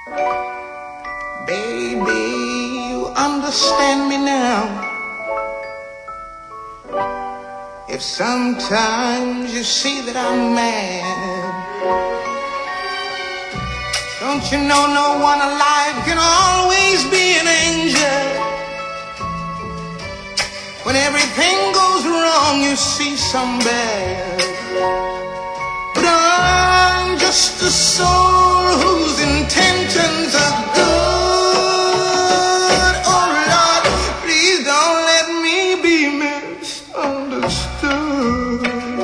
Baby, you understand me now. If sometimes you see that I'm mad, don't you know no one alive can always be an angel? When everything goes wrong, you see some bad. But I'm just a soul whose intentions are good. Oh Lord, please don't let me be misunderstood.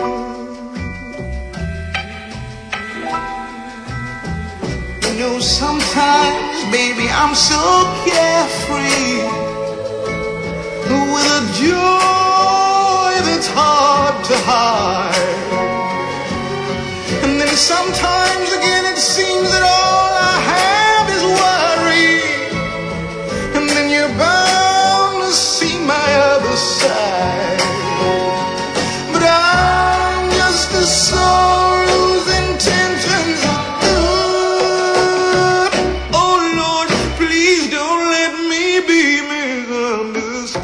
You know, sometimes, baby, I'm so carefree, with a joy that's hard to hide. And then sometimes again it seems that all I have is worry. And then you're bound to see my other side. But I'm just a soul whose intentions are good. Oh Lord, please don't let me be misunderstood.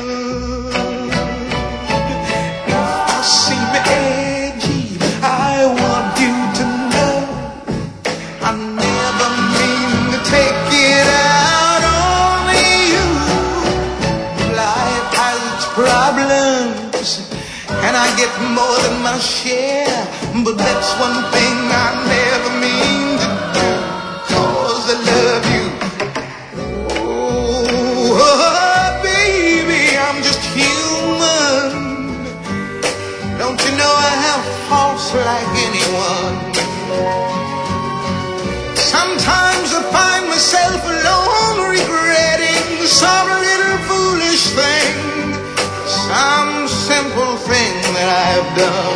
And I get more than my share, but that's one thing I never mean to do, 'cause I love you. Oh, baby, I'm just human. Don't you know I have faults like anyone? Sometimes I find myself alone, regretting some little foolish thing, some simple thing that I've done.